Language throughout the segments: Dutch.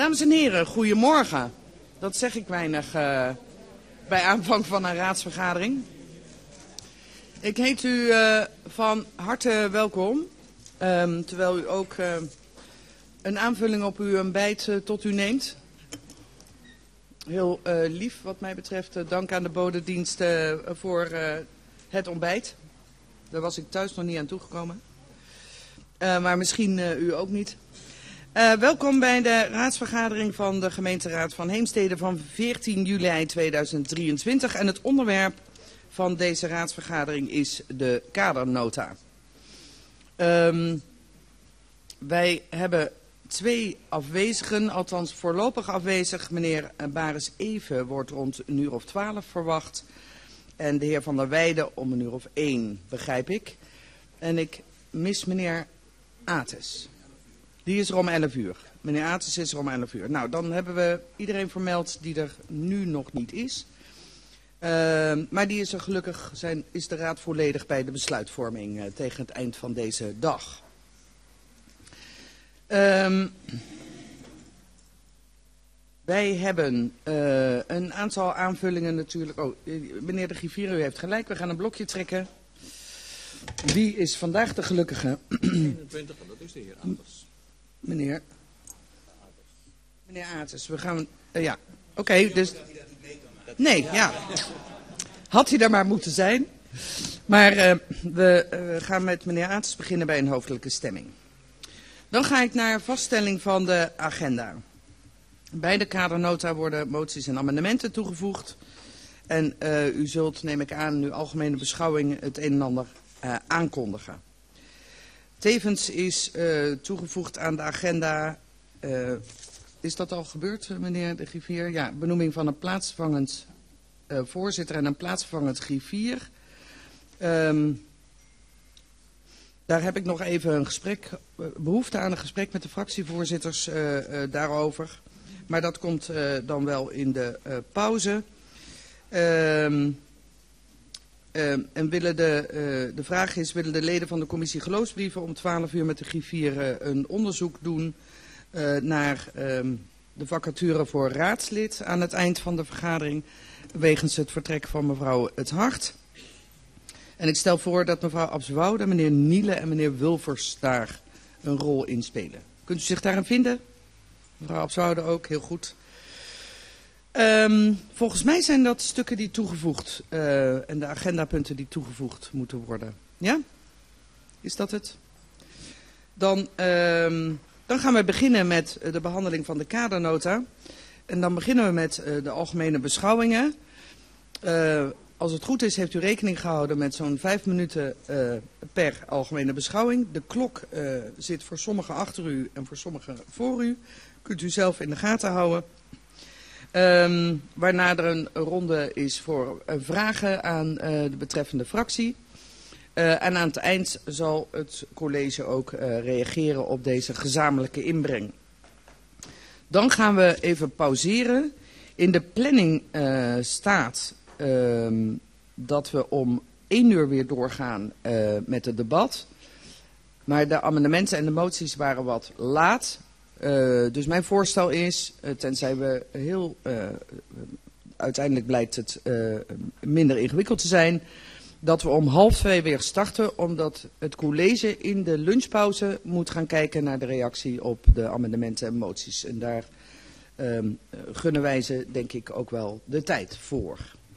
Dames en heren, goedemorgen. Dat zeg ik weinig bij aanvang van een raadsvergadering. Ik heet u van harte welkom, terwijl u ook een aanvulling op uw ontbijt tot u neemt. Heel lief wat mij betreft. Dank aan de bodedienst voor het ontbijt. Daar was ik thuis nog niet aan toegekomen. Maar misschien u ook niet. Welkom bij de raadsvergadering van de gemeenteraad van Heemstede van 14 juli 2023. En het onderwerp van deze raadsvergadering is de kadernota. Wij hebben 2 afwezigen, althans voorlopig afwezig. Meneer Baris Even wordt rond 12:00 verwacht. En de heer Van der Weijden om 1:00, begrijp ik. En ik mis meneer Ates. Die is er om 11:00. Meneer Ates is er om 11:00. Nou, dan hebben we iedereen vermeld die er nu nog niet is. Maar die is er gelukkig, is de raad volledig bij de besluitvorming tegen het eind van deze dag. Wij hebben een aantal aanvullingen natuurlijk. Oh, meneer de griffier, u heeft gelijk. We gaan een blokje trekken. Wie is vandaag de gelukkige? 21, dat is de heer Ates. Meneer Ates, we gaan... ja, oké, dus... Nee, ja. Had hij daar maar moeten zijn. Maar we gaan met meneer Ates beginnen bij een hoofdelijke stemming. Dan ga ik naar vaststelling van de agenda. Bij de kadernota worden moties en amendementen toegevoegd. En u zult, neem ik aan, uw algemene beschouwing het een en ander aankondigen. Tevens is toegevoegd aan de agenda, is dat al gebeurd, meneer de griffier? Ja, benoeming van een plaatsvervangend voorzitter en een plaatsvervangend griffier. Daar heb ik nog even een gesprek, behoefte aan een gesprek met de fractievoorzitters daarover. Maar dat komt dan wel in de pauze. En de vraag is, willen de leden van de commissie geloofsbrieven om 12:00 met de griffier een onderzoek doen naar de vacature voor raadslid aan het eind van de vergadering, wegens het vertrek van mevrouw Het Hart. En ik stel voor dat mevrouw Abswoude, meneer Niele en meneer Wulvers daar een rol in spelen. Kunt u zich daarin vinden? Mevrouw Abswoude ook, heel goed. Volgens mij zijn dat stukken die toegevoegd en de agendapunten die toegevoegd moeten worden. Ja? Is dat het? Dan gaan we beginnen met de behandeling van de kadernota. En dan beginnen we met de algemene beschouwingen. Als het goed is, heeft u rekening gehouden met zo'n 5 minuten per algemene beschouwing. De klok zit voor sommigen achter u en voor sommigen voor u. Kunt u zelf in de gaten houden. Waarna er een ronde is voor vragen aan de betreffende fractie. En aan het eind zal het college ook reageren op deze gezamenlijke inbreng. Dan gaan we even pauzeren. In de planning staat dat we om 1:00 weer doorgaan met het debat. Maar de amendementen en de moties waren wat laat. Dus mijn voorstel is, tenzij we uiteindelijk blijkt het minder ingewikkeld te zijn, dat we om 1:30 weer starten, omdat het college in de lunchpauze moet gaan kijken naar de reactie op de amendementen en moties. En daar gunnen wij ze, denk ik, ook wel de tijd voor.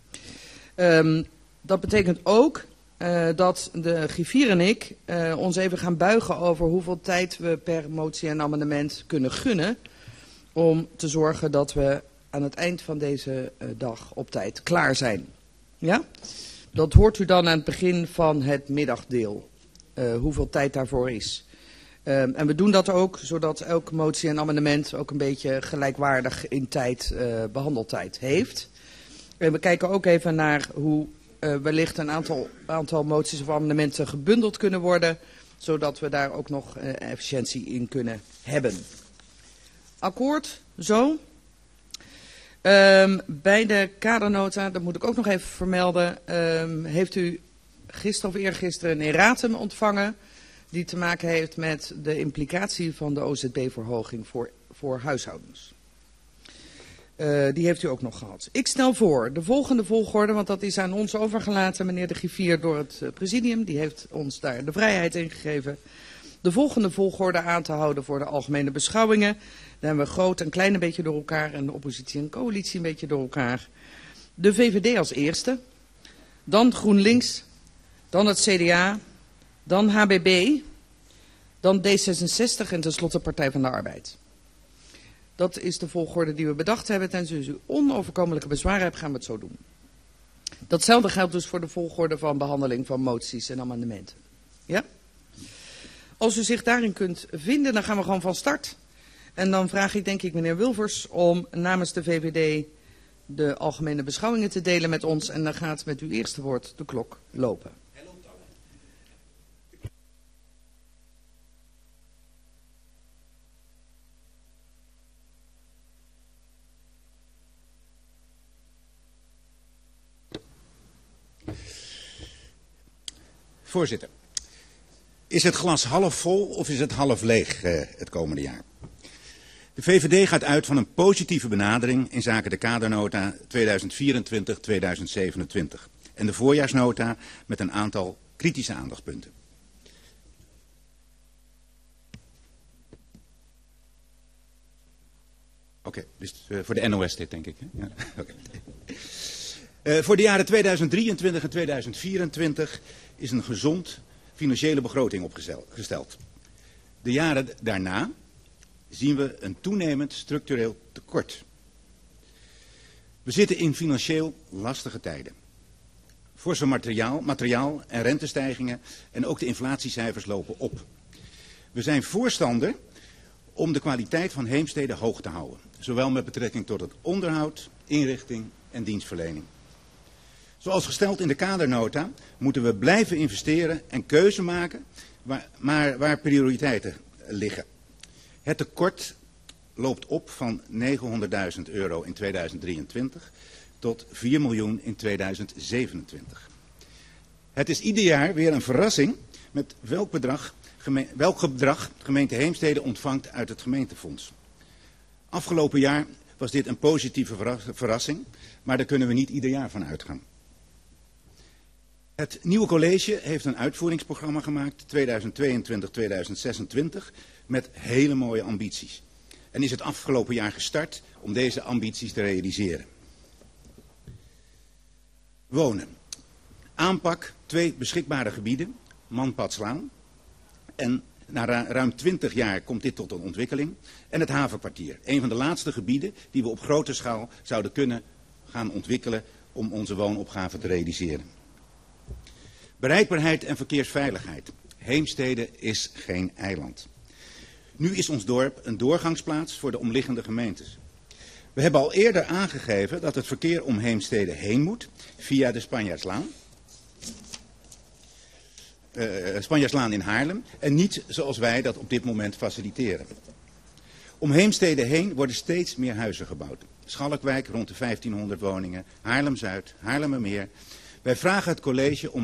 Dat betekent ook dat de griffier en ik ons even gaan buigen over hoeveel tijd we per motie en amendement kunnen gunnen, om te zorgen dat we aan het eind van deze dag op tijd klaar zijn. Ja? Dat hoort u dan aan het begin van het middagdeel, hoeveel tijd daarvoor is. En we doen dat ook, zodat elke motie en amendement ook een beetje gelijkwaardig in tijd, behandeltijd heeft. En we kijken ook even naar hoe wellicht een aantal moties of amendementen gebundeld kunnen worden, zodat we daar ook nog efficiëntie in kunnen hebben. Akkoord? Zo? Bij de kadernota, dat moet ik ook nog even vermelden, heeft u gisteren of eergisteren een erratum ontvangen die te maken heeft met de implicatie van de OZB-verhoging voor huishoudens. Die heeft u ook nog gehad. Ik stel voor de volgende volgorde, want dat is aan ons overgelaten, meneer de griffier, door het presidium. Die heeft ons daar de vrijheid in gegeven. De volgende volgorde aan te houden voor de algemene beschouwingen. Dan hebben we groot en klein een beetje door elkaar en de oppositie en coalitie een beetje door elkaar. De VVD als eerste, dan GroenLinks, dan het CDA, dan HBB, dan D66 en tenslotte Partij van de Arbeid. Dat is de volgorde die we bedacht hebben. Tenzij u onoverkomelijke bezwaren hebt, gaan we het zo doen. Datzelfde geldt dus voor de volgorde van behandeling van moties en amendementen. Ja? Als u zich daarin kunt vinden, dan gaan we gewoon van start. En dan vraag ik denk ik meneer Wilvers om namens de VVD de algemene beschouwingen te delen met ons. En dan gaat met uw eerste woord de klok lopen. Voorzitter, is het glas half vol of is het half leeg het komende jaar? De VVD gaat uit van een positieve benadering in zaken de kadernota 2024-2027 en de voorjaarsnota met een aantal kritische aandachtspunten. Oké, dus voor de NOS dit denk ik. Hè? Ja, okay. Voor de jaren 2023 en 2024 is een gezond financiële begroting opgesteld. De jaren daarna zien we een toenemend structureel tekort. We zitten in financieel lastige tijden. Forse materiaal- en rentestijgingen en ook de inflatiecijfers lopen op. We zijn voorstander om de kwaliteit van Heemstede hoog te houden. Zowel met betrekking tot het onderhoud, inrichting en dienstverlening. Zoals gesteld in de kadernota moeten we blijven investeren en keuze maken waar prioriteiten liggen. Het tekort loopt op van €900.000 in 2023 tot 4 miljoen in 2027. Het is ieder jaar weer een verrassing met welk bedrag gemeente Heemstede ontvangt uit het gemeentefonds. Afgelopen jaar was dit een positieve verrassing, maar daar kunnen we niet ieder jaar van uitgaan. Het nieuwe college heeft een uitvoeringsprogramma gemaakt, 2022-2026, met hele mooie ambities. En is het afgelopen jaar gestart om deze ambities te realiseren. Wonen. Aanpak 2 beschikbare gebieden, Manpadslaan. En na ruim 20 jaar komt dit tot een ontwikkeling. En het havenkwartier, een van de laatste gebieden die we op grote schaal zouden kunnen gaan ontwikkelen om onze woonopgave te realiseren. Bereikbaarheid en verkeersveiligheid. Heemstede is geen eiland. Nu is ons dorp een doorgangsplaats voor de omliggende gemeentes. We hebben al eerder aangegeven dat het verkeer om Heemstede heen moet via de Spanjaarslaan in Haarlem en niet zoals wij dat op dit moment faciliteren. Om Heemstede heen worden steeds meer huizen gebouwd. Schalkwijk rond de 1500 woningen, Haarlem-Zuid, Haarlemmermeer. Wij vragen het college om